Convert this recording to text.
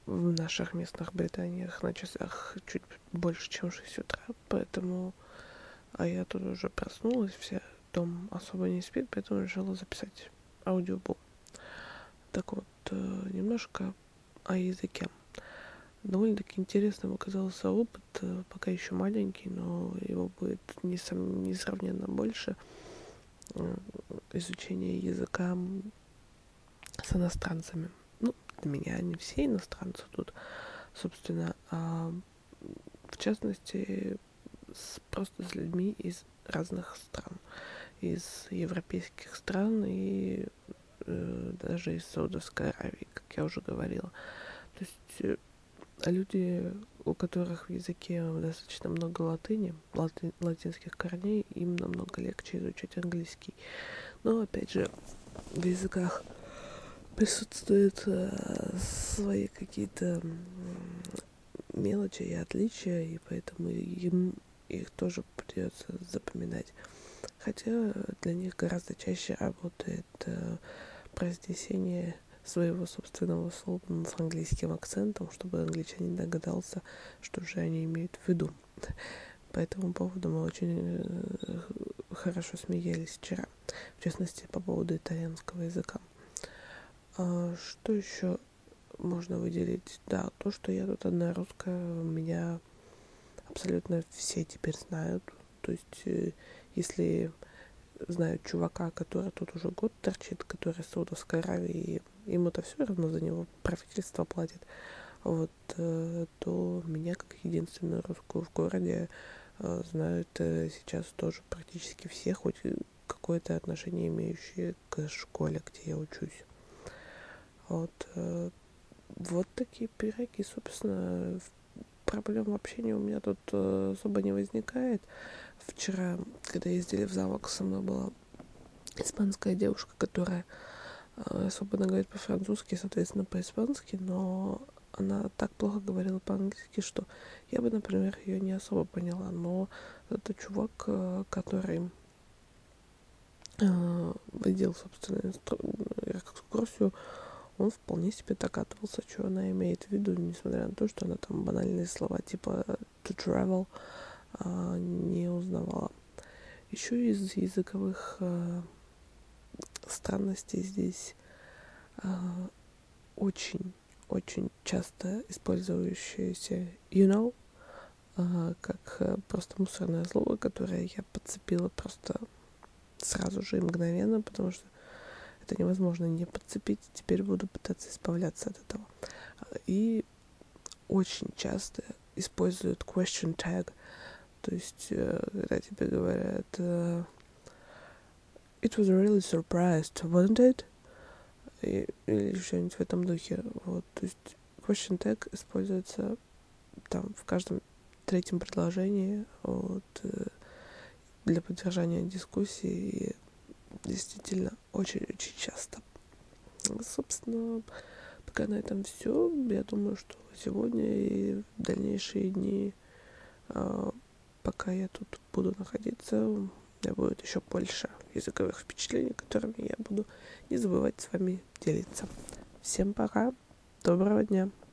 в наших местных Британиях на часах чуть больше, чем 6 утра, поэтому... А я тут уже проснулась, вся, дом особо не спит, поэтому решила записать аудиобук. Так вот, немножко о языке. Довольно-таки интересным оказался опыт, пока еще маленький, но его будет несравненно больше. Изучение языка с иностранцами. Ну, для меня не все иностранцы тут, собственно, а в частности просто с людьми из разных стран, из европейских стран и даже из Саудовской Аравии, как я уже говорила. То есть люди, у которых в языке достаточно много латинских корней, им намного легче изучать английский. Но, опять же, в языках присутствуют свои какие-то мелочи и отличия, и поэтому им их тоже придется запоминать. Хотя для них гораздо чаще работает произнесение своего собственного слова с английским акцентом, чтобы англичанин догадался, что же они имеют в виду. По этому поводу мы очень хорошо смеялись вчера, в частности, по поводу итальянского языка. Что еще можно выделить? Да, то, что я тут одна русская, меня абсолютно все теперь знают. То есть, если знают чувака, который тут уже год торчит, который из Саудовской Аравии, и ему-то все равно за него правительство платит, вот, то меня, как единственную русскую в городе, знают сейчас тоже практически все, хоть какое-то отношение имеющие к школе, где я учусь. Вот такие пироги, собственно, проблем в общении у меня тут особо не возникает. Вчера, когда ездили в замок, со мной была испанская девушка, которая свободно говорит по-французски, соответственно, по-испански, но она так плохо говорила по-английски, что я бы, например, ее не особо поняла. Но это чувак, который водил, собственно, экскурсию, он вполне себе догадывался, что она имеет в виду, несмотря на то, что она там банальные слова типа to travel не узнавала. Еще из языковых странностей здесь очень часто использующееся как просто мусорное слово, которое я подцепила просто сразу же и мгновенно, потому что это невозможно не подцепить. Теперь буду пытаться избавляться от этого. И очень часто используют question tag, то есть когда тебе говорят it was really surprised, wasn't it? Или что-нибудь в этом духе. Вот, то есть question tag используется там в каждом третьем предложении для поддержания дискуссии и действительно очень-очень часто. Собственно, пока на этом все. Я думаю, что сегодня и в дальнейшие дни, пока я тут буду находиться, у меня будет еще больше языковых впечатлений, которыми я буду не забывать с вами делиться. Всем пока, доброго дня.